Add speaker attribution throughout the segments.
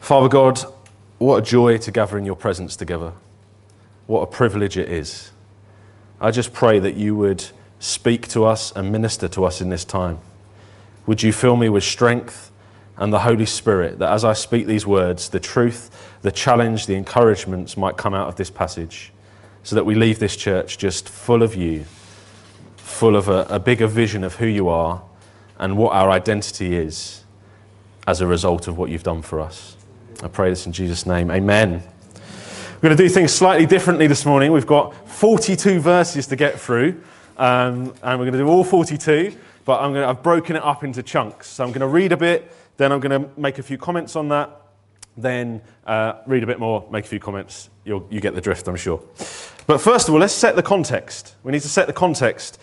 Speaker 1: Father God, what a joy to gather in your presence together. What a privilege it is. I just pray that you would speak to us and minister to us in this time. Would you fill me with strength and the Holy Spirit, that as I speak these words, the truth, the challenge, the encouragements might come out of this passage, so that we leave this church just full of you, full of a bigger vision of who you are and what our identity is as a result of what you've done for us. I pray this in Jesus' name. Amen. We're going to do things slightly differently this morning. We've got 42 verses to get through, and we're going to do all 42, but I've broken it up into chunks. So I'm going to read a bit, then I'm going to make a few comments on that, then read a bit more, make a few comments. You get the drift, I'm sure. But first of all, let's set the context. We need to set the context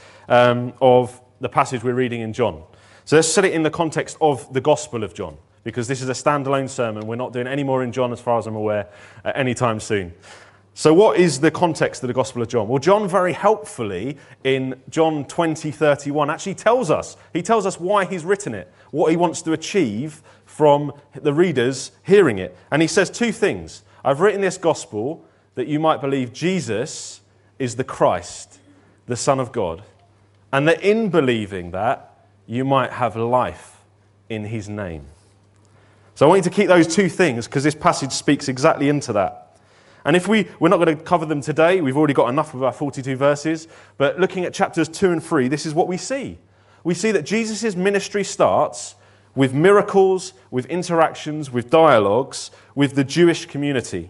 Speaker 1: of the passage we're reading in John. So let's set it in the context of the Gospel of John, because this is a standalone sermon. We're not doing any more in John, as far as I'm aware, anytime soon. So what is the context of the Gospel of John? Well, John very helpfully in John 20:31 actually tells us. He tells us why he's written it, what he wants to achieve from the readers hearing it. And he says two things. I've written this Gospel that you might believe Jesus is the Christ, the Son of God, and that in believing that, you might have life in his name. So I want you to keep those two things, because this passage speaks exactly into that. And if we're not going to cover them today, we've already got enough of our 42 verses, but looking at chapters 2 and 3, this is what we see. We see that Jesus' ministry starts with miracles, with interactions, with dialogues, with the Jewish community,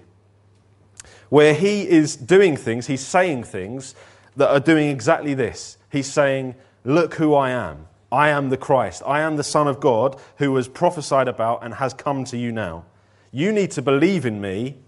Speaker 1: where he is doing things, he's saying things that are doing exactly this. He's saying, look who I am. I am the Christ. I am the Son of God who was prophesied about and has come to you now. You need to believe in me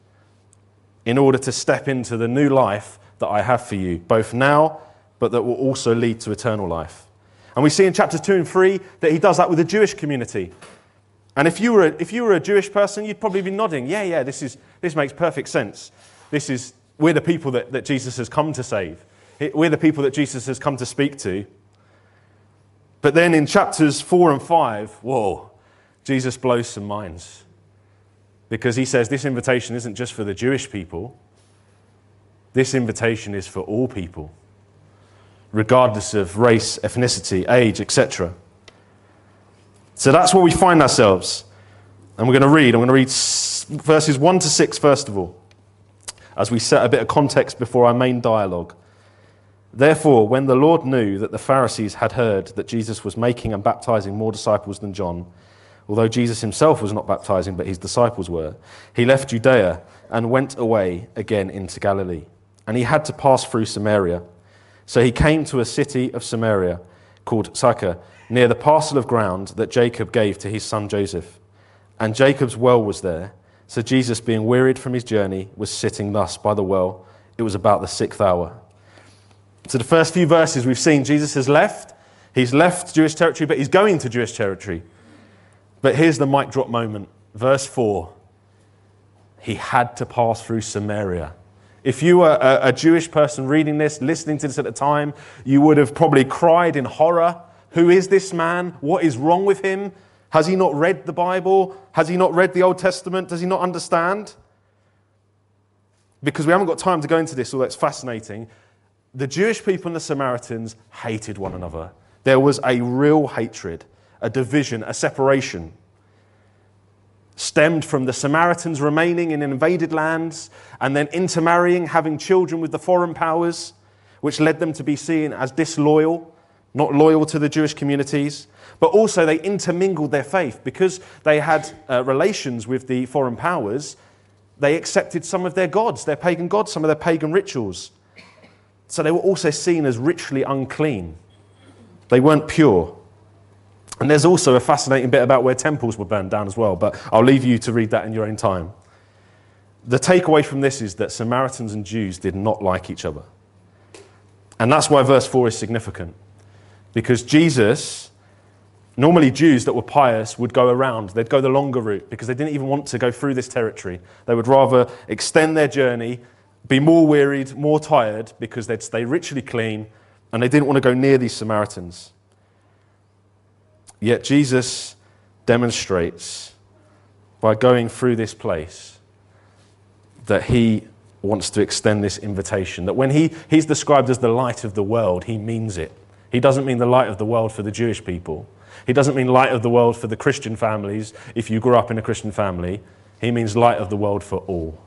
Speaker 1: in order to step into the new life that I have for you, both now, but that will also lead to eternal life. And we see in chapters 2 and 3 that he does that with the Jewish community. And if you were a Jewish person, you'd probably be nodding, yeah, this makes perfect sense. We're the people that Jesus has come to save. We're the people that Jesus has come to speak to. But then in chapters 4 and 5, whoa, Jesus blows some minds. Because he says this invitation isn't just for the Jewish people. This invitation is for all people, regardless of race, ethnicity, age, etc. So that's where we find ourselves. And I'm going to read verses 1 to 6 first of all, as we set a bit of context before our main dialogue. Therefore, when the Lord knew that the Pharisees had heard that Jesus was making and baptizing more disciples than John, although Jesus himself was not baptizing, but his disciples were, he left Judea and went away again into Galilee. And he had to pass through Samaria. So he came to a city of Samaria called Sychar, near the parcel of ground that Jacob gave to his son Joseph. And Jacob's well was there. So Jesus, being wearied from his journey, was sitting thus by the well. It was about the 6th hour. So the first few verses we've seen, Jesus has left. He's left Jewish territory, but he's going to Jewish territory. But here's the mic drop moment. Verse 4. He had to pass through Samaria. If you were a Jewish person reading this, listening to this at the time, you would have probably cried in horror. Who is this man? What is wrong with him? Has he not read the Bible? Has he not read the Old Testament? Does he not understand? Because we haven't got time to go into this, although it's fascinating. The Jewish people and the Samaritans hated one another. There was a real hatred, a division, a separation. Stemmed from the Samaritans remaining in invaded lands and then intermarrying, having children with the foreign powers, which led them to be seen as disloyal, not loyal to the Jewish communities. But also they intermingled their faith because they had relations with the foreign powers. They accepted some of their gods, their pagan gods, some of their pagan rituals. So they were also seen as ritually unclean. They weren't pure. And there's also a fascinating bit about where temples were burned down as well, but I'll leave you to read that in your own time. The takeaway from this is that Samaritans and Jews did not like each other. And that's why verse 4 is significant. Because Jesus, normally Jews that were pious would go around, they'd go the longer route because they didn't even want to go through this territory. They would rather extend their journey, be more wearied, more tired, because they'd stay ritually clean, and they didn't want to go near these Samaritans. Yet Jesus demonstrates by going through this place that he wants to extend this invitation. That when he's described as the light of the world, he means it. He doesn't mean the light of the world for the Jewish people. He doesn't mean light of the world for the Christian families, if you grew up in a Christian family. He means light of the world for all.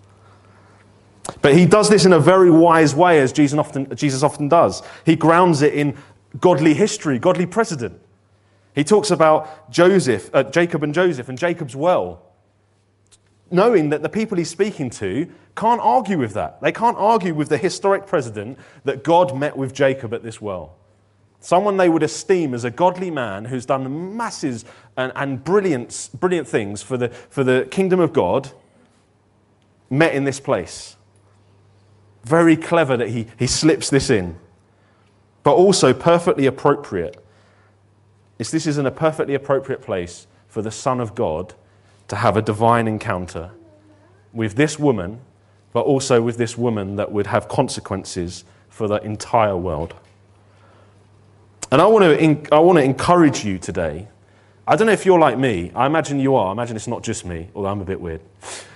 Speaker 1: But he does this in a very wise way, as Jesus often does. He grounds it in godly history, godly precedent. He talks about Jacob and Joseph and Jacob's well, knowing that the people he's speaking to can't argue with that. They can't argue with the historic precedent that God met with Jacob at this well. Someone they would esteem as a godly man who's done massive and brilliant things for the kingdom of God, met in this place. Very clever that he slips this in, but also perfectly appropriate. This is in a perfectly appropriate place for the Son of God to have a divine encounter with this woman, but also with this woman that would have consequences for the entire world. And I want to encourage you today. I don't know if you're like me. I imagine you are. I imagine it's not just me, although I'm a bit weird.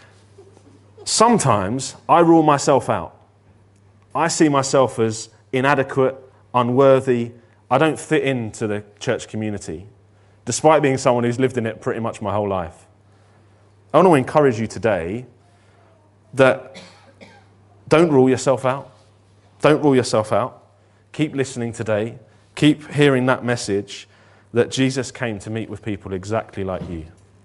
Speaker 1: Sometimes I rule myself out. I see myself as inadequate, unworthy. I don't fit into the church community, despite being someone who's lived in it pretty much my whole life. I want to encourage you today that don't rule yourself out. Don't rule yourself out. Keep listening today. Keep hearing that message that Jesus came to meet with people exactly like you.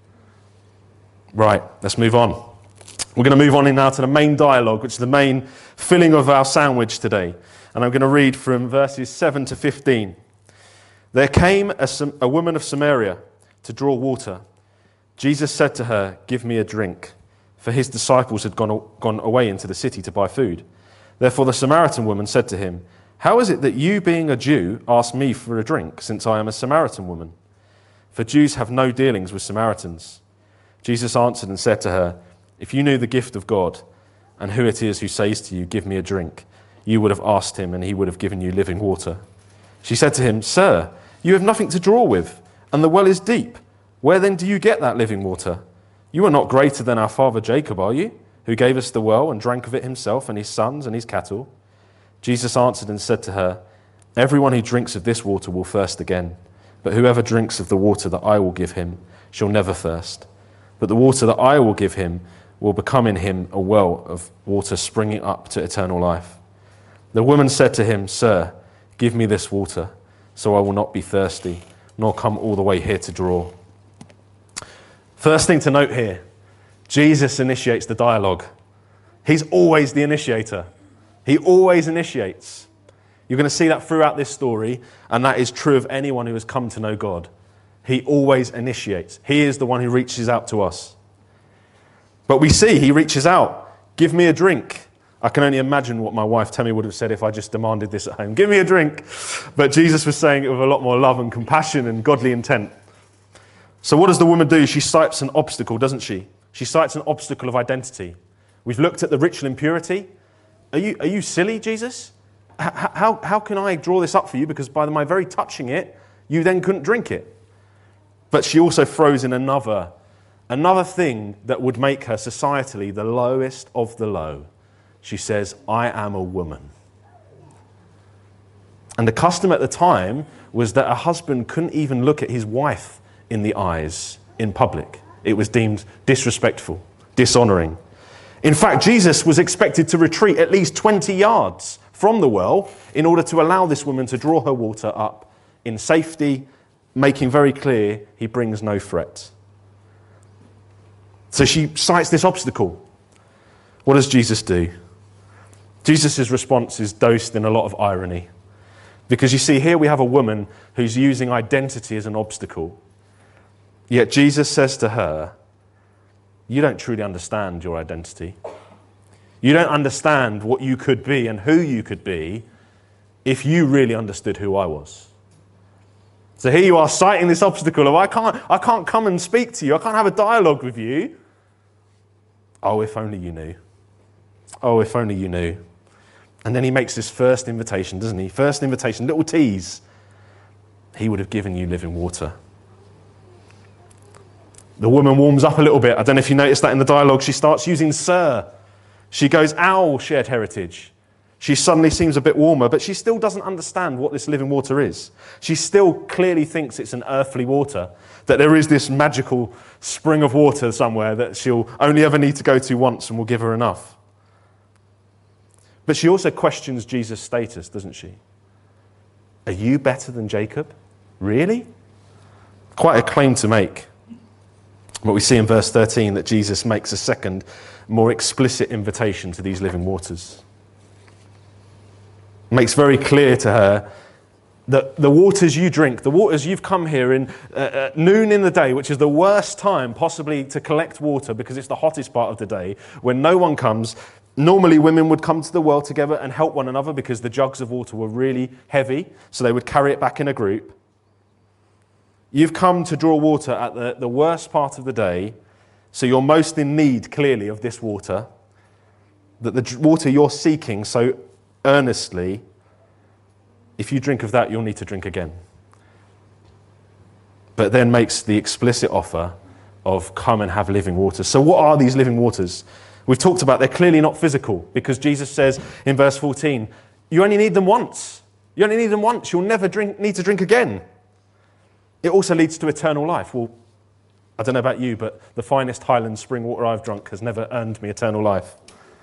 Speaker 1: Right, let's move on. We're going to move on now to the main dialogue, which is the main filling of our sandwich today. And I'm going to read from verses 7 to 15. There came a woman of Samaria to draw water. Jesus said to her, "Give me a drink," for his disciples had gone away into the city to buy food. Therefore the Samaritan woman said to him, "How is it that you, being a Jew, ask me for a drink, since I am a Samaritan woman?" For Jews have no dealings with Samaritans. Jesus answered and said to her, "If you knew the gift of God, and who it is who says to you, 'Give me a drink,' you would have asked him, and he would have given you living water." She said to him, "Sir, you have nothing to draw with, and the well is deep. Where then do you get that living water? You are not greater than our father Jacob, are you, who gave us the well and drank of it himself and his sons and his cattle?" Jesus answered and said to her, "Everyone who drinks of this water will thirst again, but whoever drinks of the water that I will give him shall never thirst. But the water that I will give him will become in him a well of water springing up to eternal life." The woman said to him, "Sir, give me this water, so I will not be thirsty, nor come all the way here to draw." First thing to note here, Jesus initiates the dialogue. He's always the initiator. He always initiates. You're going to see that throughout this story, and that is true of anyone who has come to know God. He always initiates. He is the one who reaches out to us. But we see he reaches out. "Give me a drink." I can only imagine what my wife Tammy would have said if I just demanded this at home. "Give me a drink." But Jesus was saying it with a lot more love and compassion and godly intent. So what does the woman do? She cites an obstacle, doesn't she? She cites an obstacle of identity. We've looked at the ritual impurity. Are you silly, Jesus? How can I draw this up for you? Because by my very touching it, you then couldn't drink it. But she also throws in another thing that would make her societally the lowest of the low. She says, "I am a woman." And the custom at the time was that a husband couldn't even look at his wife in the eyes in public. It was deemed disrespectful, dishonoring. In fact, Jesus was expected to retreat at least 20 yards from the well in order to allow this woman to draw her water up in safety, making very clear he brings no threat. So she cites this obstacle. What does Jesus do? Jesus' response is dosed in a lot of irony. Because you see, here we have a woman who's using identity as an obstacle. Yet Jesus says to her, "You don't truly understand your identity. You don't understand what you could be and who you could be if you really understood who I was." So here you are citing this obstacle of, I can't come and speak to you. I can't have a dialogue with you. Oh, if only you knew. Oh, if only you knew. And then he makes this first invitation, doesn't he? First invitation, little tease. He would have given you living water. The woman warms up a little bit. I don't know if you noticed that in the dialogue. She starts using sir. She goes, our shared heritage. She suddenly seems a bit warmer, but she still doesn't understand what this living water is. She still clearly thinks it's an earthly water, that there is this magical spring of water somewhere that she'll only ever need to go to once and will give her enough. But she also questions Jesus' status, doesn't she? Are you better than Jacob? Really? Quite a claim to make. But we see in verse 13 that Jesus makes a second, more explicit invitation to these living waters. Makes very clear to her that the waters you drink, the waters you've come here in at noon in the day, which is the worst time possibly to collect water because it's the hottest part of the day, when no one comes. Normally women would come to the well together and help one another because the jugs of water were really heavy, so they would carry it back in a group. You've come to draw water at the worst part of the day, so you're most in need, clearly, of this water. That the water you're seeking so earnestly, if you drink of that, you'll need to drink again. But then makes the explicit offer of come and have living waters. So what are these living waters? We've talked about they're clearly not physical, because Jesus says in verse 14, you only need them once. You only need them once. You'll never need to drink again. It also leads to eternal life. Well, I don't know about you, but the finest Highland spring water I've drunk has never earned me eternal life.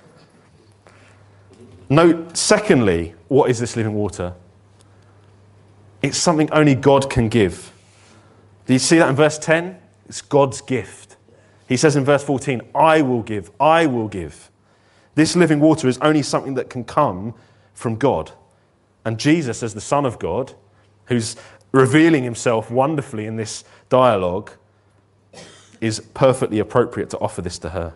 Speaker 1: Note, secondly, what is this living water? It's something only God can give. Do you see that in verse 10? It's God's gift. He says in verse 14, I will give, I will give. This living water is only something that can come from God. And Jesus, as the Son of God, who's revealing himself wonderfully in this dialogue, is perfectly appropriate to offer this to her.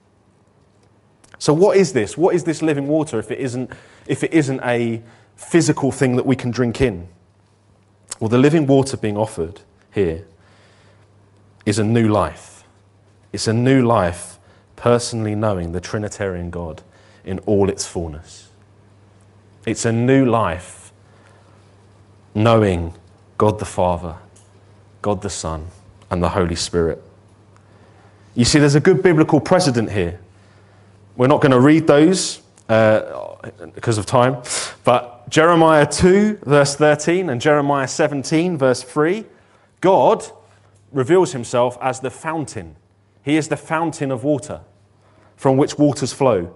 Speaker 1: So what is this? What is this living water if it isn't a physical thing that we can drink in? Well, the living water being offered here is a new life. It's a new life personally knowing the Trinitarian God in all its fullness. It's a new life knowing God the Father, God the Son, and the Holy Spirit. You see, there's a good biblical precedent here. We're not going to read those because of time, but Jeremiah 2, verse 13, and Jeremiah 17, verse 3, God reveals himself as the fountain. He is the fountain of water from which waters flow.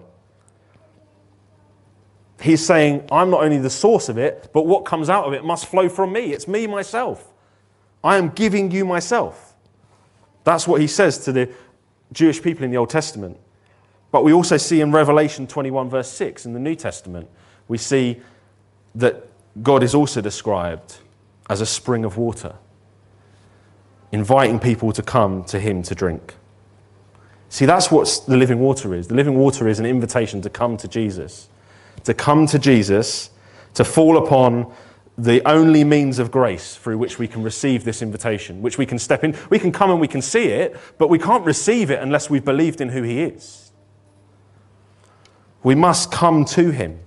Speaker 1: He's saying, I'm not only the source of it, but what comes out of it must flow from me. It's me, myself. I am giving you myself. That's what he says to the Jewish people in the Old Testament. But we also see in Revelation 21, verse 6 in the New Testament, we see that God is also described as a spring of water, inviting people to come to him to drink. See, that's what the living water is. The living water is an invitation to come to Jesus. To come to Jesus, to fall upon the only means of grace through which we can receive this invitation, which we can step in. We can come and we can see it, but we can't receive it unless we've believed in who he is. We must come to him.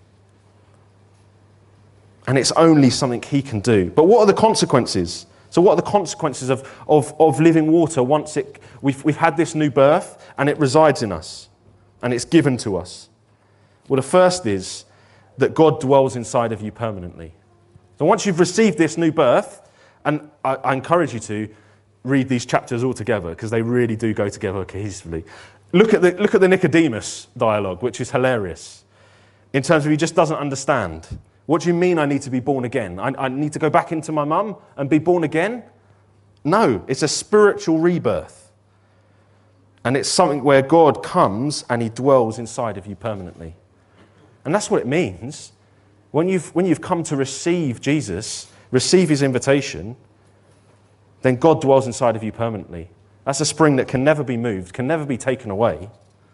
Speaker 1: And it's only something he can do. But what are the consequences? So what are the consequences of living water once we've had this new birth and it resides in us and it's given to us? Well, the first is that God dwells inside of you permanently. So once you've received this new birth, and I encourage you to read these chapters all together because they really do go together cohesively. Look at the Nicodemus dialogue, which is hilarious, in terms of he just doesn't understand. What do you mean I need to be born again? I need to go back into my mum and be born again? No, it's a spiritual rebirth. And it's something where God comes and he dwells inside of you permanently. And that's what it means. When you've come to receive Jesus, receive his invitation, then God dwells inside of you permanently. That's a spring that can never be moved, can never be taken away.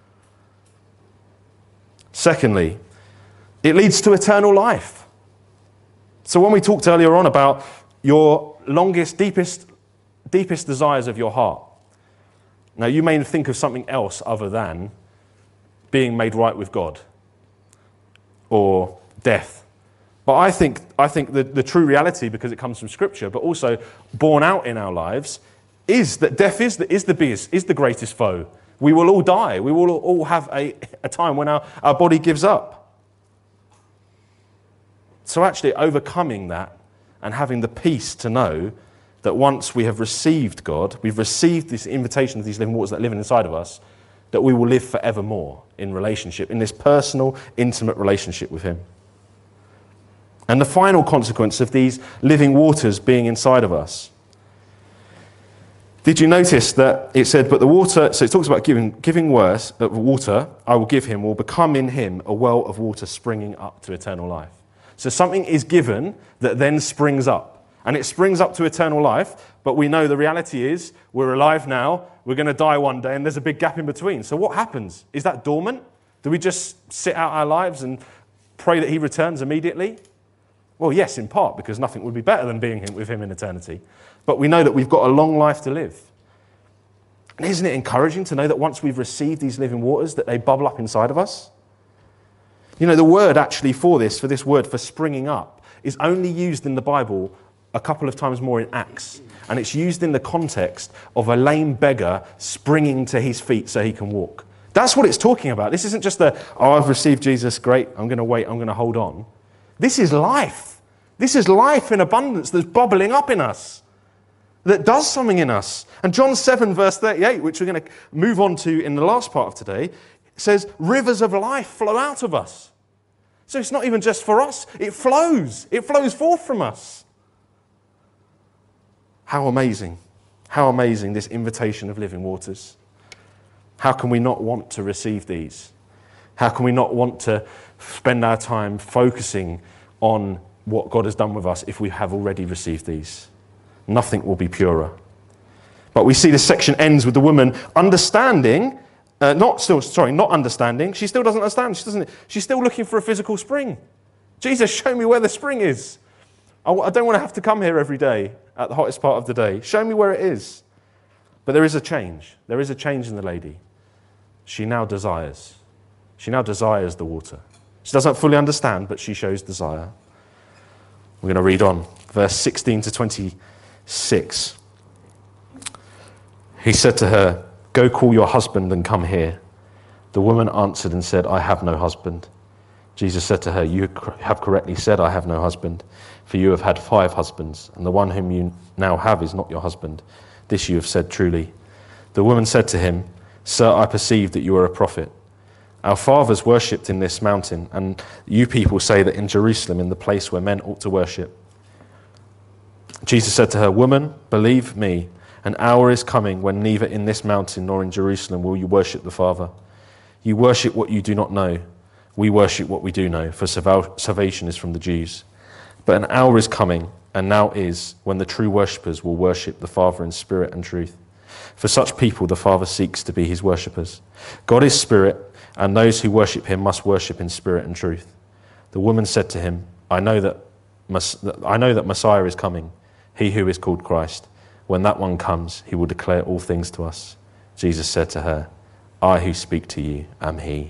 Speaker 1: Secondly, it leads to eternal life. So when we talked earlier on about your longest, deepest desires of your heart, now you may think of something else other than being made right with God or death. But I think the true reality, because it comes from Scripture, but also borne out in our lives, is that death is the biggest, is the greatest foe. We will all die. We will all have a time when our body gives up. So actually overcoming that and having the peace to know that once we have received God, we've received this invitation of these living waters that live inside of us, that we will live forevermore in relationship, in this personal, intimate relationship with him. And the final consequence of these living waters being inside of us. Did you notice that it said, but the water, so it talks about giving water, I will give him, will become in him a well of water springing up to eternal life. So something is given that then springs up. And it springs up to eternal life, but we know the reality is we're alive now, we're going to die one day, and there's a big gap in between. So what happens? Is that dormant? Do we just sit out our lives and pray that he returns immediately? Well, yes, in part, because nothing would be better than being with him in eternity. But we know that we've got a long life to live. And isn't it encouraging to know that once we've received these living waters, that they bubble up inside of us? You know, the word actually for this word for springing up, is only used in the Bible a couple of times more in Acts. And it's used in the context of a lame beggar springing to his feet so he can walk. That's what it's talking about. This isn't just I've received Jesus, great, I'm going to wait, I'm going to hold on. This is life. This is life in abundance that's bubbling up in us, that does something in us. And John 7 verse 38, which we're going to move on to in the last part of today, says rivers of life flow out of us. So it's not even just for us, it flows forth from us. How amazing this invitation of living waters. How can we not want to receive these? How can we not want to spend our time focusing on what God has done with us if we have already received these? Nothing will be purer. But we see this section ends with the woman understanding, not understanding. She still doesn't understand. She's still looking for a physical spring. Jesus, show me where the spring is. I don't want to have to come here every day at the hottest part of the day. Show me where it is. But there is a change. There is a change in the lady. She now desires. She now desires the water. She doesn't fully understand, but she shows desire. We're going to read on. Verse 16 to 26. He said to her, "Go call your husband and come here." The woman answered and said, "I have no husband." Jesus said to her, "You have correctly said, I have no husband, for you have had 5 husbands, and the one whom you now have is not your husband. This you have said truly." The woman said to him, "Sir, I perceive that you are a prophet. Our fathers worshipped in this mountain, and you people say that in Jerusalem, in the place where men ought to worship." Jesus said to her, "Woman, believe me, an hour is coming when neither in this mountain nor in Jerusalem will you worship the Father. You worship what you do not know. We worship what we do know, for salvation is from the Jews. But an hour is coming, and now is, when the true worshippers will worship the Father in spirit and truth. For such people the Father seeks to be his worshippers. God is spirit, and those who worship him must worship in spirit and truth." The woman said to him, I know that Messiah is coming, he who is called Christ. When that one comes, he will declare all things to us. Jesus said to her, "I who speak to you am he."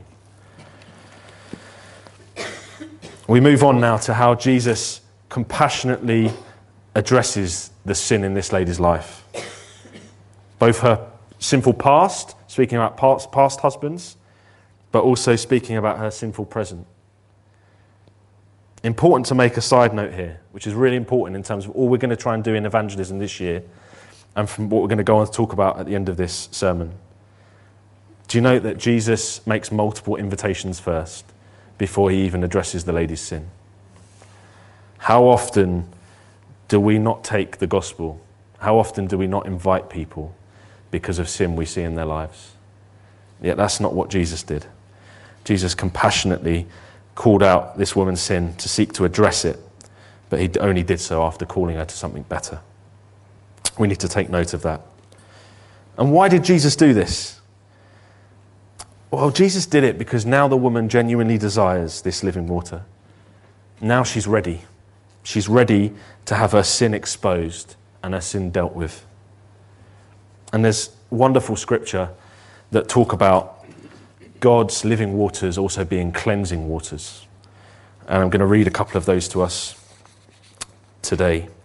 Speaker 1: We move on now to how Jesus compassionately addresses the sin in this lady's life. Both her sinful past, speaking about past husbands, but also speaking about her sinful present. Important to make a side note here, which is really important in terms of all we're going to try and do in evangelism this year, and from what we're going to go on to talk about at the end of this sermon. Do you know that Jesus makes multiple invitations first before he even addresses the lady's sin? How often do we not take the gospel? How often do we not invite people because of sin we see in their lives? Yet that's not what Jesus did. Jesus compassionately called out this woman's sin to seek to address it, but he only did so after calling her to something better. We need to take note of that. And why did Jesus do this? Well, Jesus did it because now the woman genuinely desires this living water. Now she's ready. She's ready to have her sin exposed and her sin dealt with. And there's wonderful scripture that talk about God's living waters also being cleansing waters. And I'm going to read a couple of those to us today.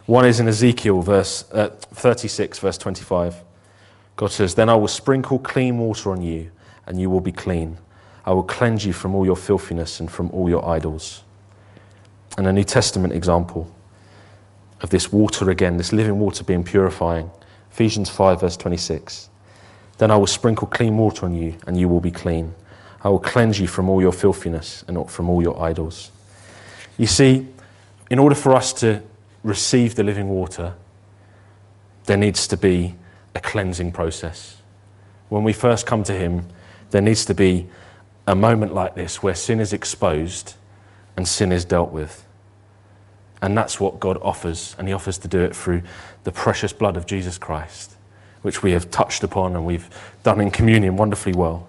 Speaker 1: One is in Ezekiel 36, verse 25. God says, "Then I will sprinkle clean water on you, and you will be clean. I will cleanse you from all your filthiness and from all your idols." And a New Testament example of this water again, this living water being purifying. Ephesians 5, verse 26. "Then I will sprinkle clean water on you, and you will be clean. I will cleanse you from all your filthiness and from all your idols." You see, in order for us to receive the living water, there needs to be a cleansing process. When we first come to him, there needs to be a moment like this where sin is exposed and sin is dealt with. And that's what God offers, and he offers to do it through the precious blood of Jesus Christ, which we have touched upon and we've done in communion wonderfully well.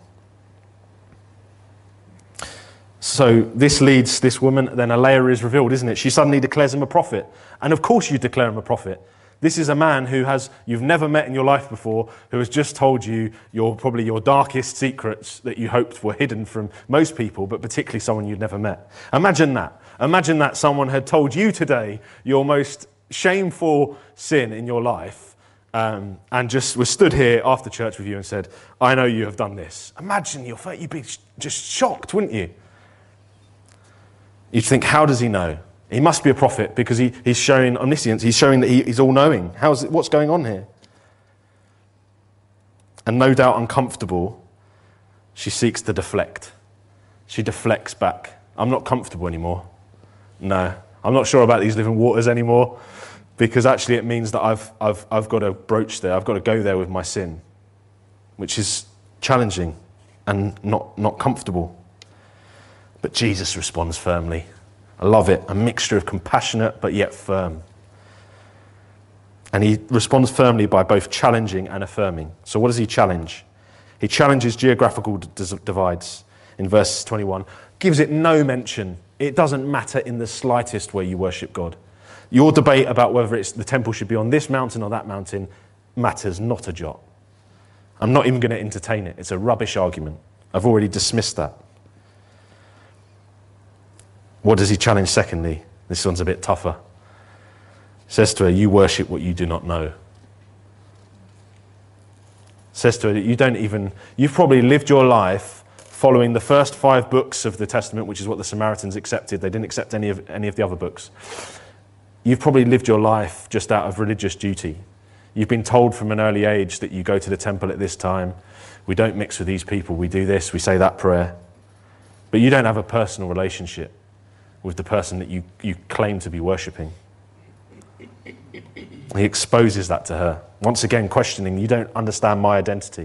Speaker 1: So this leads this woman, then a layer is revealed, isn't it? She suddenly declares him a prophet. And of course you declare him a prophet. This is a man you've never met in your life before, who has just told you probably your darkest secrets that you hoped were hidden from most people, but particularly someone you'd never met. Imagine that. Imagine that someone had told you today your most shameful sin in your life, and just was stood here after church with you and said, "I know you have done this." Imagine you'd be just shocked, wouldn't you? You'd think, how does he know? He must be a prophet because he's showing omniscience. He's showing that he's all-knowing. What's going on here? And no doubt uncomfortable, she seeks to deflect. She deflects back. "I'm not comfortable anymore. No, I'm not sure about these living waters anymore, because actually it means that I've got to broach there. I've got to go there with my sin," which is challenging and not comfortable. But Jesus responds firmly. I love it. A mixture of compassionate but yet firm. And he responds firmly by both challenging and affirming. So what does he challenge? He challenges geographical divides in verse 21. Gives it no mention. It doesn't matter in the slightest where you worship God. Your debate about whether the temple should be on this mountain or that mountain matters not a jot. I'm not even going to entertain it. It's a rubbish argument. I've already dismissed that. What does he challenge secondly? This one's a bit tougher. He says to her, "You worship what you do not know." Says to her, you've probably lived your life following the first 5 books of the Testament, which is what the Samaritans accepted. They didn't accept any of the other books. You've probably lived your life just out of religious duty. You've been told from an early age that you go to the temple at this time. We don't mix with these people. We do this, we say that prayer. But you don't have a personal relationship with the person that you claim to be worshipping. He exposes that to her. Once again, questioning, you don't understand my identity.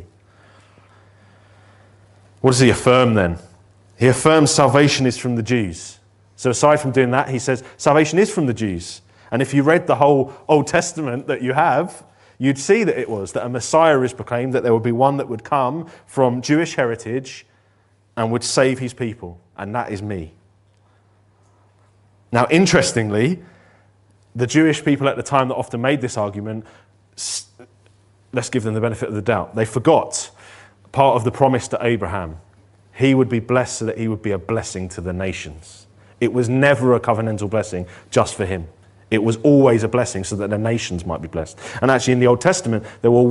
Speaker 1: What does he affirm then? He affirms salvation is from the Jews. So aside from doing that, he says salvation is from the Jews. And if you read the whole Old Testament that you have, you'd see that it was, that a Messiah is proclaimed, that there would be one that would come from Jewish heritage and would save his people. And that is me. Now, interestingly, the Jewish people at the time that often made this argument, let's give them the benefit of the doubt. They forgot part of the promise to Abraham. He would be blessed so that he would be a blessing to the nations. It was never a covenantal blessing just for him. It was always a blessing so that the nations might be blessed. And actually in the Old Testament, there was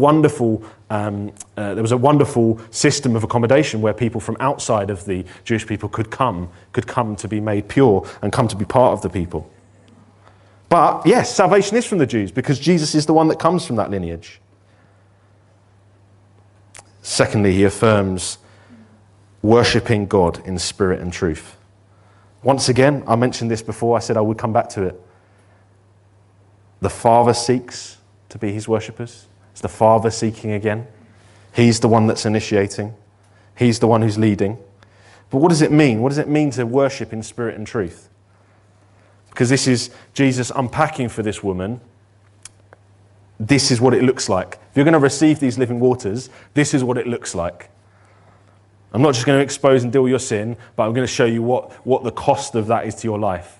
Speaker 1: a wonderful system of accommodation where people from outside of the Jewish people could come to be made pure and come to be part of the people. But yes, salvation is from the Jews because Jesus is the one that comes from that lineage. Secondly, he affirms worshipping God in spirit and truth. Once again, I mentioned this before, I said I would come back to it. The Father seeks to be his worshippers. It's the Father seeking again. He's the one that's initiating. He's the one who's leading. But what does it mean? What does it mean to worship in spirit and truth? Because this is Jesus unpacking for this woman. This is what it looks like. If you're going to receive these living waters, this is what it looks like. I'm not just going to expose and deal with your sin, but I'm going to show you what the cost of that is to your life.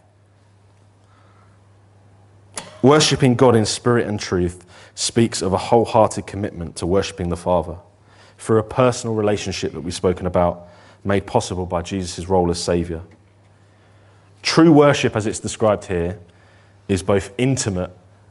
Speaker 1: Worshipping God in spirit and truth speaks of a wholehearted commitment to worshipping the Father through a personal relationship that we've spoken about, made possible by Jesus' role as Saviour. True worship, as it's described here, is both intimate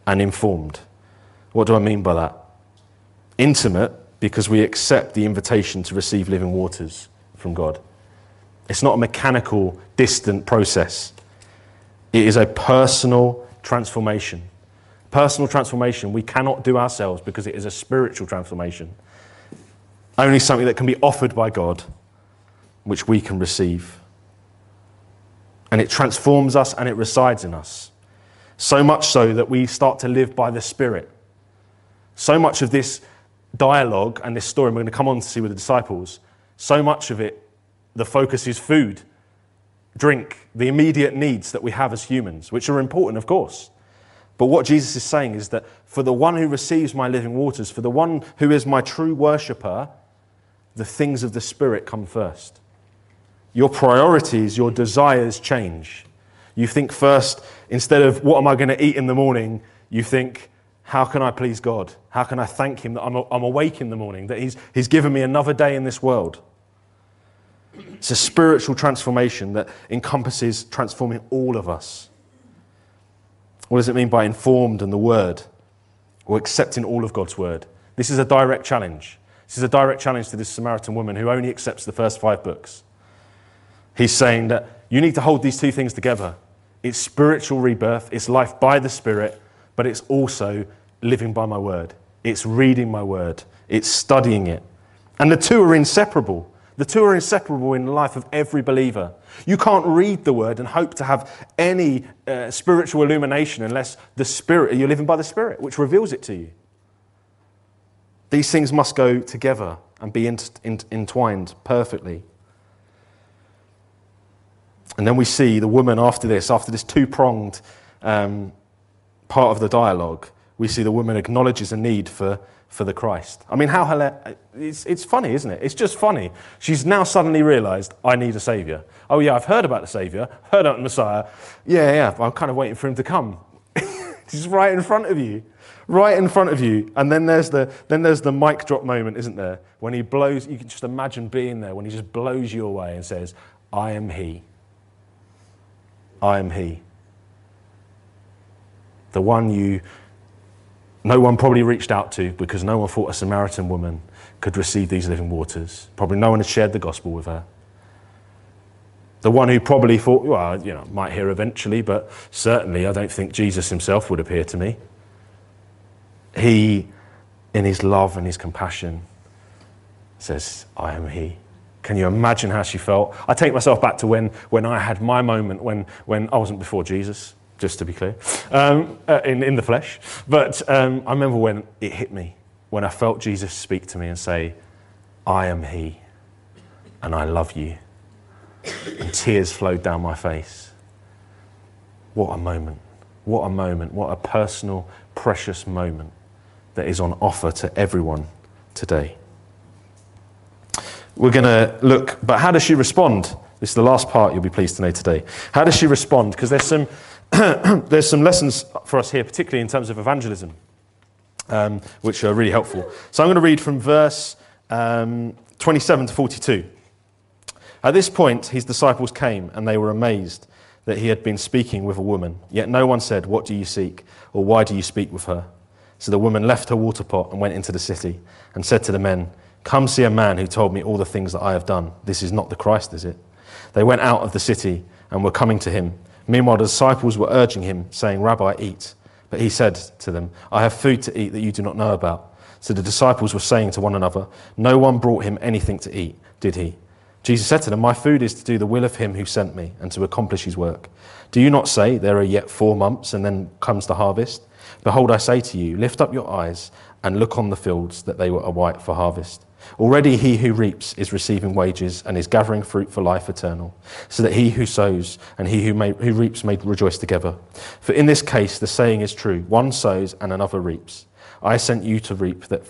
Speaker 1: and informed. What do I mean by that? Intimate, because we accept the invitation to receive living waters from God. It's not a mechanical, distant process. It is a personal transformation. Personal transformation we cannot do ourselves because it is a spiritual transformation. Only something that can be offered by God, which we can receive. And it transforms us and it resides in us. So much so that we start to live by the Spirit. So much of this dialogue and this story, and we're going to come on to see with the disciples, so much of it, the focus is food, drink, the immediate needs that we have as humans, which are important, of course. But what Jesus is saying is that for the one who receives my living waters, for the one who is my true worshipper, the things of the Spirit come first. Your priorities, your desires change. You think first, instead of what am I going to eat in the morning, you think, how can I please God? How can I thank him that I'm awake in the morning, that he's given me another day in this world? It's a spiritual transformation that encompasses transforming all of us. What does it mean by informed and the word? Or accepting all of God's word? This is a direct challenge. This is a direct challenge to this Samaritan woman who only accepts the first 5 books. He's saying that you need to hold these two things together. It's spiritual rebirth, it's life by the Spirit, but it's also living by my word. It's reading my word. It's studying it. And the two are inseparable. The two are inseparable in the life of every believer. You can't read the word and hope to have any spiritual illumination unless the Spirit, you're living by the Spirit, which reveals it to you. These things must go together and be entwined perfectly. And then we see the woman after this two-pronged part of the dialogue, we see the woman acknowledges a need for the Christ. I mean, how hilarious. It's funny, isn't it? It's just funny. She's now suddenly realised, I need a saviour. Oh yeah, I've heard about the saviour, heard about the Messiah. Yeah, I'm kind of waiting for him to come. He's right in front of you. Right in front of you. And then there's the mic drop moment, isn't there? When he blows, you can just imagine being there, when he just blows you away and says, I am he. I am he. The one no one probably reached out to because no one thought a Samaritan woman could receive these living waters. Probably no one had shared the gospel with her. The one who probably thought, well, might hear eventually, but certainly I don't think Jesus himself would appear to me. He, in his love and his compassion, says, I am he. Can you imagine how she felt? I take myself back to when I had my moment when I wasn't before Jesus, just to be clear, in the flesh. But I remember when it hit me, when I felt Jesus speak to me and say, I am he, and I love you. And tears flowed down my face. What a moment. What a moment. What a personal, precious moment that is on offer to everyone today. We're going to look, but how does she respond? This is the last part you'll be pleased to know today. How does she respond? Because there's some lessons for us here, particularly in terms of evangelism, which are really helpful. So I'm going to read from verse 27 to 42. At this point, his disciples came, and they were amazed that he had been speaking with a woman. Yet no one said, what do you seek? Or why do you speak with her? So the woman left her water pot and went into the city and said to the men, come see a man who told me all the things that I have done. This is not the Christ, is it? They went out of the city and were coming to him. Meanwhile, the disciples were urging him, saying, Rabbi, eat. But he said to them, I have food to eat that you do not know about. So the disciples were saying to one another, no one brought him anything to eat, did he? Jesus said to them, my food is to do the will of him who sent me and to accomplish his work. Do you not say there are yet 4 months and then comes the harvest? Behold, I say to you, lift up your eyes and look on the fields that they are white for harvest. Already he who reaps is receiving wages and is gathering fruit for life eternal, so that he who sows and he who reaps may rejoice together. For in this case the saying is true, one sows and another reaps. I sent you to reap that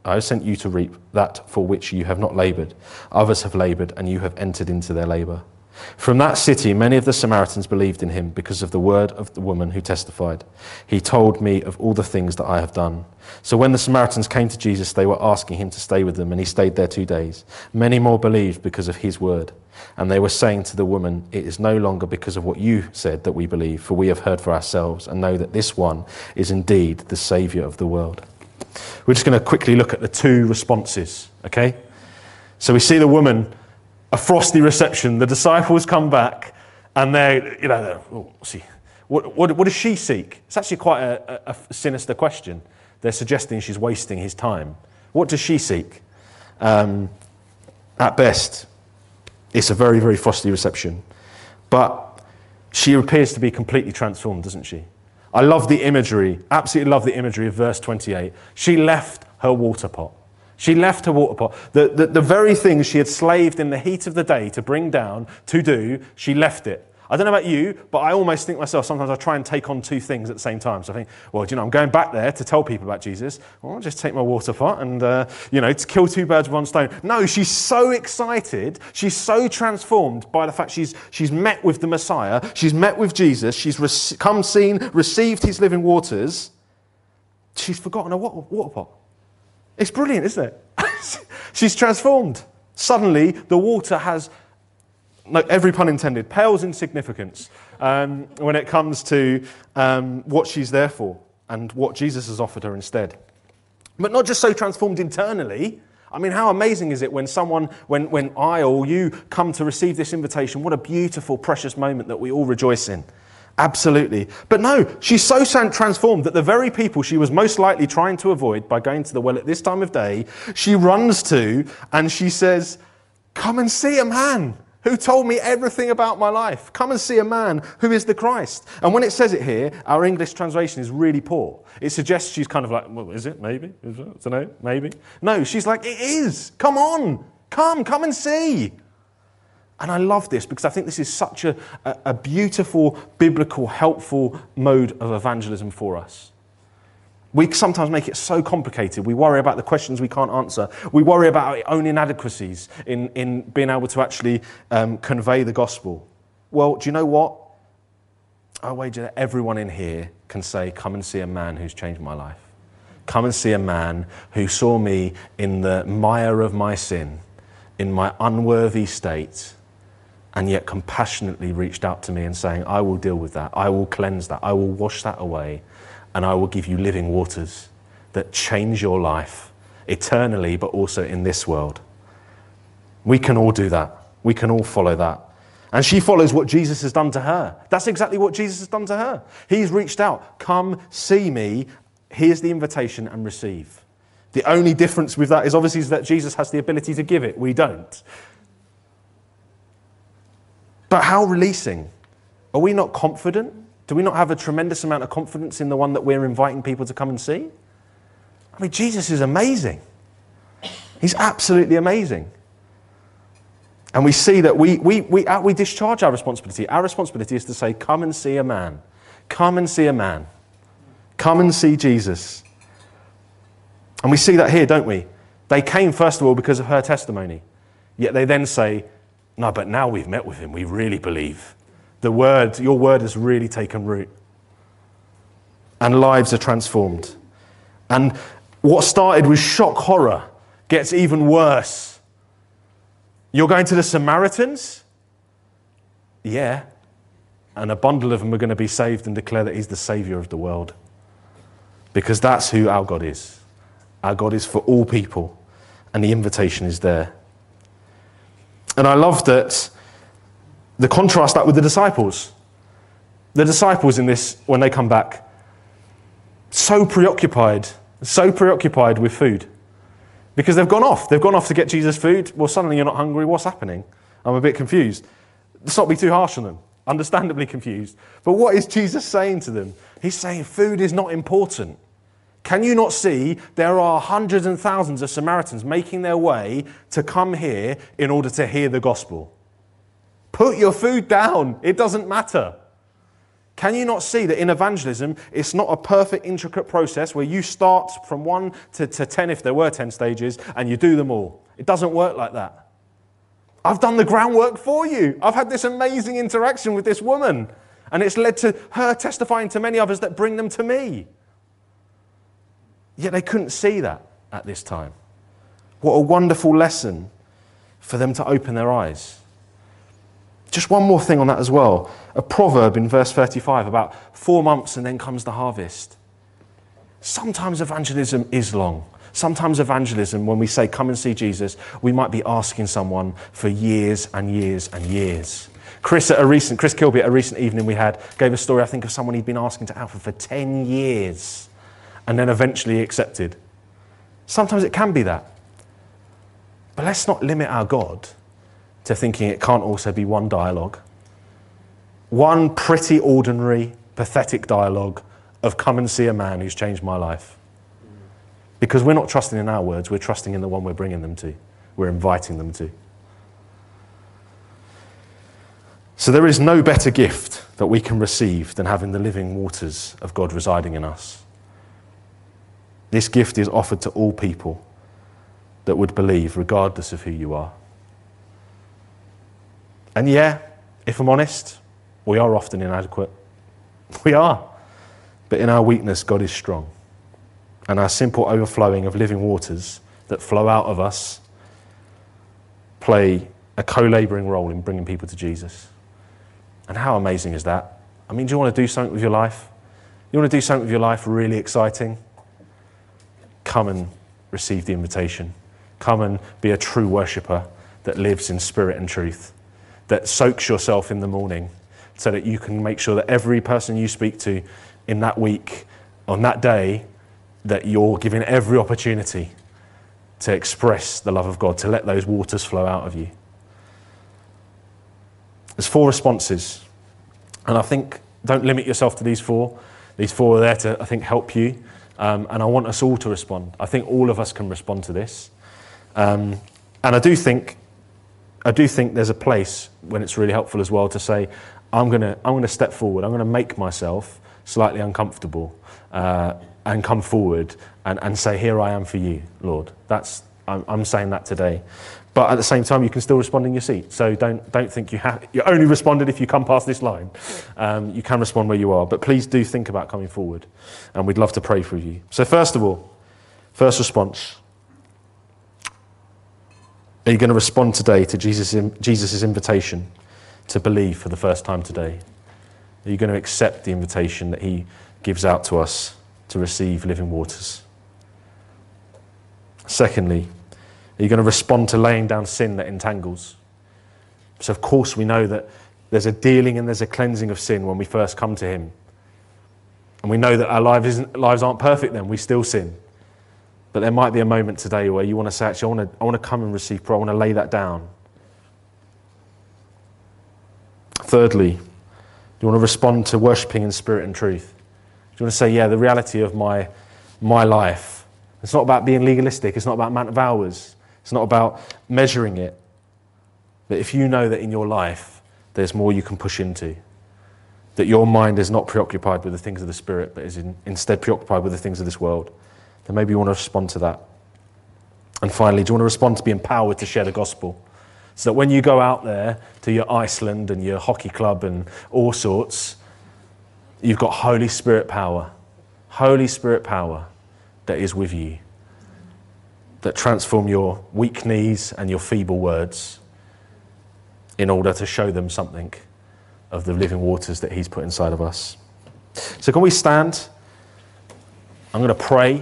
Speaker 1: for which you have not laboured. Others have laboured and you have entered into their labour. From that city, many of the Samaritans believed in him because of the word of the woman who testified, "He told me of all the things that I have done." So when the Samaritans came to Jesus, they were asking him to stay with them, and he stayed there 2 days. Many more believed because of his word. And they were saying to the woman, "It is no longer because of what you said that we believe, for we have heard for ourselves and know that this one is indeed the Saviour of the world." We're just going to quickly look at the two responses, okay? So we see the woman, a frosty reception. The disciples come back and what does she seek? It's actually quite a sinister question. They're suggesting she's wasting his time. What does she seek? At best, it's a very, very frosty reception. But she appears to be completely transformed, doesn't she? I love the imagery, absolutely love the imagery of verse 28. She left her water pot. She left her water pot. The very thing she had slaved in the heat of the day to bring down, to do, she left it. I don't know about you, but I almost think myself, sometimes I try and take on two things at the same time. So I think, well, I'm going back there to tell people about Jesus. Well, I'll just take my water pot and, to kill two birds with one stone. No, she's so excited. She's so transformed by the fact she's met with the Messiah. She's met with Jesus. She's received his living waters. She's forgotten her water pot. It's brilliant, isn't it? She's transformed. Suddenly, the water has, no, every pun intended, pales in significance when it comes to what she's there for and what Jesus has offered her instead. But not just so transformed internally. I mean, how amazing is it when I or you come to receive this invitation? What a beautiful, precious moment that we all rejoice in. Absolutely. But no, she's so transformed that the very people she was most likely trying to avoid by going to the well at this time of day, she runs to and she says, "Come and see a man who told me everything about my life. Come and see a man who is the Christ." And when it says it here, our English translation is really poor. It suggests she's kind of like, well, is it? Maybe? Is it? I don't know. Maybe. No, she's like, it is. Come on. Come and see. And I love this because I think this is such a beautiful, biblical, helpful mode of evangelism for us. We sometimes make it so complicated. We worry about the questions we can't answer. We worry about our own inadequacies in being able to actually convey the gospel. Well, do you know what? I wager that everyone in here can say, "Come and see a man who's changed my life. Come and see a man who saw me in the mire of my sin, in my unworthy state, and yet compassionately reached out to me and saying, I will deal with that. I will cleanse that. I will wash that away. And I will give you living waters that change your life eternally, but also in this world." We can all do that. We can all follow that. And she follows what Jesus has done to her. That's exactly what Jesus has done to her. He's reached out. "Come, see me. Here's the invitation and receive." The only difference with that is obviously that Jesus has the ability to give it. We don't. But how releasing? Are we not confident? Do we not have a tremendous amount of confidence in the one that we're inviting people to come and see? I mean, Jesus is amazing. He's absolutely amazing. And we see that we discharge our responsibility. Our responsibility is to say, "Come and see a man. Come and see a man. Come and see Jesus." And we see that here, don't we? They came, first of all, because of her testimony. Yet they then say, "No, but now we've met with him, we really believe. Your word has really taken root." And lives are transformed. And what started with shock horror gets even worse. "You're going to the Samaritans?" Yeah. And a bundle of them are going to be saved and declare that he's the Saviour of the world. Because that's who our God is. Our God is for all people. And the invitation is there. And I love that the contrast that with the disciples. The disciples in this, when they come back, so preoccupied with food. Because they've gone off to get Jesus food. Well, suddenly you're not hungry. What's happening? I'm a bit confused. Let's not be too harsh on them. Understandably confused. But what is Jesus saying to them? He's saying food is not important. Can you not see there are hundreds and thousands of Samaritans making their way to come here in order to hear the gospel? Put your food down. It doesn't matter. Can you not see that in evangelism, it's not a perfect, intricate process where you start from 1 to 10, if there were 10 stages, and you do them all? It doesn't work like that. I've done the groundwork for you. I've had this amazing interaction with this woman, and it's led to her testifying to many others that bring them to me. Yet they couldn't see that at this time. What a wonderful lesson for them to open their eyes. Just one more thing on that as well. A proverb in verse 35 about 4 months and then comes the harvest. Sometimes evangelism is long. Sometimes evangelism, when we say come and see Jesus, we might be asking someone for years and years and years. Chris Kilby at a recent evening we had gave a story, I think, of someone he'd been asking to Alpha for 10 years and then eventually accepted. Sometimes it can be that. But let's not limit our God to thinking it can't also be one dialogue. One pretty ordinary, pathetic dialogue of come and see a man who's changed my life. Because we're not trusting in our words, we're trusting in the one we're bringing them to. We're inviting them to. So there is no better gift that we can receive than having the living waters of God residing in us. This gift is offered to all people that would believe, regardless of who you are. And yeah, if I'm honest, we are often inadequate. We are. But in our weakness, God is strong. And our simple overflowing of living waters that flow out of us play a co-labouring role in bringing people to Jesus. And how amazing is that? I mean, do you want to do something with your life? You want to do something with your life really exciting? Come and receive the invitation. Come and be a true worshipper that lives in spirit and truth, that soaks yourself in the morning so that you can make sure that every person you speak to in that week, on that day, that you're given every opportunity to express the love of God, to let those waters flow out of you. There's 4 responses. And I think, don't limit yourself to these 4. These 4 are there to, I think, help you. And I want us all to respond. I think all of us can respond to this. And I do think there's a place when it's really helpful as well to say, I'm gonna step forward. I'm gonna make myself slightly uncomfortable and come forward and say, here I am for you, Lord. I'm saying that today. But at the same time, you can still respond in your seat. So don't think you only responded if you come past this line. You can respond where you are. But please do think about coming forward. And we'd love to pray for you. So first of all, first response. Are you going to respond today to Jesus' invitation to believe for the first time today? Are you going to accept the invitation that he gives out to us to receive living waters? Secondly, are you going to respond to laying down sin that entangles? So of course we know that there's a dealing and there's a cleansing of sin when we first come to him. And we know that our lives aren't perfect then, we still sin. But there might be a moment today where you want to say, actually, I want to come and receive prayer, I want to lay that down. Thirdly, do you want to respond to worshipping in spirit and truth? Do you want to say, yeah, the reality of my life, it's not about being legalistic, it's not about amount of hours, it's not about measuring it. But if you know that in your life there's more you can push into, that your mind is not preoccupied with the things of the Spirit, but is instead preoccupied with the things of this world, then maybe you want to respond to that. And finally, do you want to respond to be empowered to share the gospel? So that when you go out there to your Iceland and your hockey club and all sorts, you've got Holy Spirit power that is with you, that transform your weak knees and your feeble words in order to show them something of the living waters that he's put inside of us. So can we stand? I'm going to pray.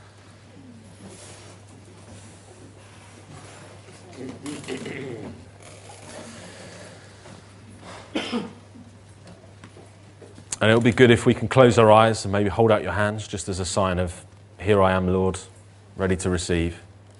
Speaker 1: And it'll be good if we can close our eyes and maybe hold out your hands just as a sign of, here I am, Lord, ready to receive.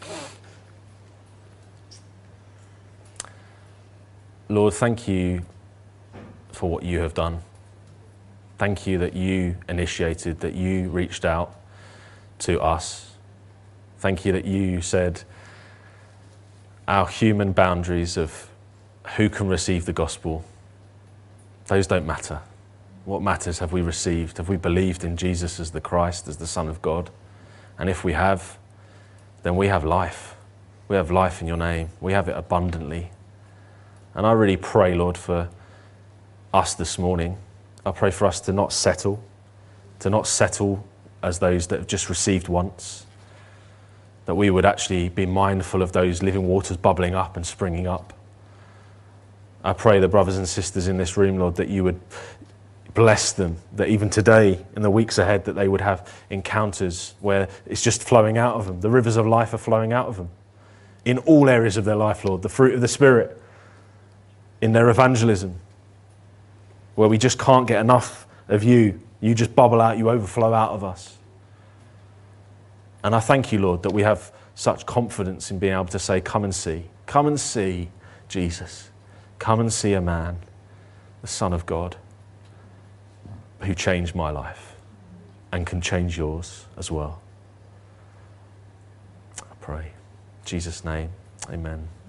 Speaker 1: Lord, thank you for what you have done. Thank you that you initiated, that you reached out to us. Thank you that you said our human boundaries of who can receive the gospel, those don't matter. What matters, have we received? Have we believed in Jesus as the Christ, as the Son of God? And if we have, then we have life. We have life in your name. We have it abundantly. And I really pray, Lord, for us this morning. I pray for us to not settle as those that have just received once, that we would actually be mindful of those living waters bubbling up and springing up. I pray the brothers and sisters in this room, Lord, that you would bless them, that even today, in the weeks ahead, that they would have encounters where it's just flowing out of them. The rivers of life are flowing out of them in all areas of their life, Lord. The fruit of the Spirit, in their evangelism, where we just can't get enough of you. You just bubble out, you overflow out of us. And I thank you, Lord, that we have such confidence in being able to say, come and see Jesus. Come and see a man, the Son of God, who changed my life and can change yours as well. I pray. In Jesus' name, amen.